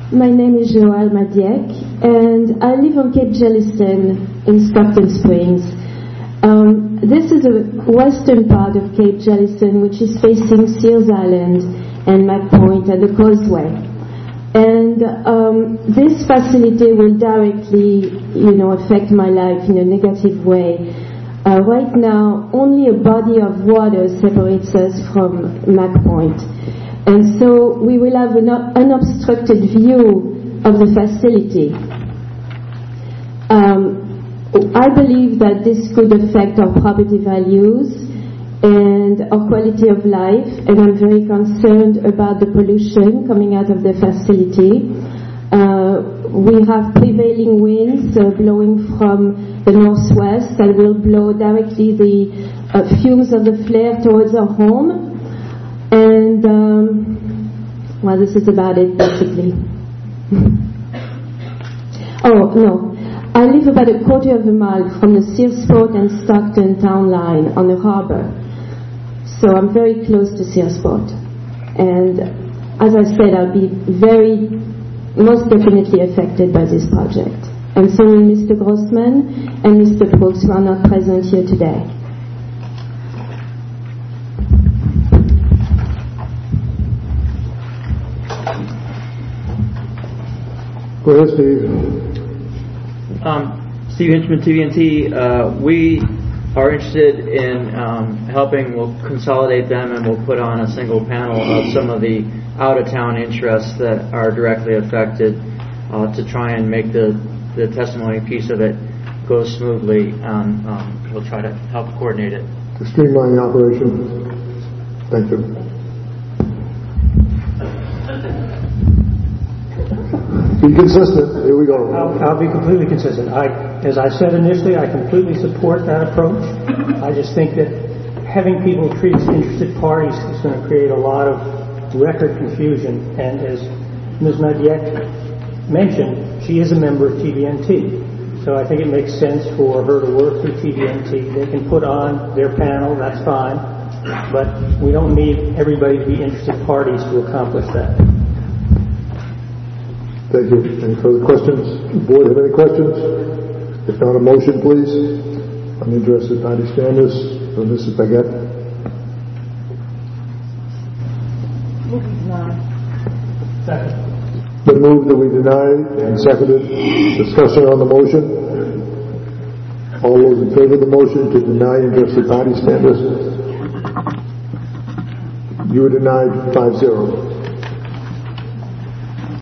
My name is Joelle Madiek, and I live on Cape Jellison in Stockton Springs. This is the western part of Cape Jellison, which is facing Sears Island and Mac Point and the Causeway. And this facility will directly, affect my life in a negative way. Right now, only a body of water separates us from Mac Point. And so we will have an unobstructed view of the facility. I believe that this could affect our property values and our quality of life, and I'm very concerned about the pollution coming out of the facility. We have prevailing winds blowing from the northwest that will blow directly the fumes of the flare towards our home. And, this is about it, basically. Oh, no. I live about a quarter of a mile from the Searsport and Stockton town line on the harbor. So I'm very close to Searsport. And as I said, I'll be most definitely affected by this project. And so will Mr. Grossman and Mr. Brooks, who are not present here today. Go ahead, Steve. Steve Hinchman, TVNT. We are interested in helping. We'll consolidate them and we'll put on a single panel of some of the out-of-town interests that are directly affected to try and make the testimony piece of it go smoothly. We'll try to help coordinate it. To streamline the operation. Thank you. Be consistent. Here we go. I'll be completely consistent. As I said initially, I completely support that approach. I just think that having people treat as interested parties is going to create a lot of record confusion. And as Ms. Madiek mentioned, she is a member of TVNT. So I think it makes sense for her to work through TVNT. They can put on their panel, that's fine. But we don't need everybody to be interested parties to accomplish that. Thank you. Any further questions? Board, have any questions? If not, a motion, please. On the interested party standards from Mrs. Baguette. Second. Been moved that we deny and seconded. Discussion on the motion. All those in favor of the motion to deny interested party standards? You are denied 5-0.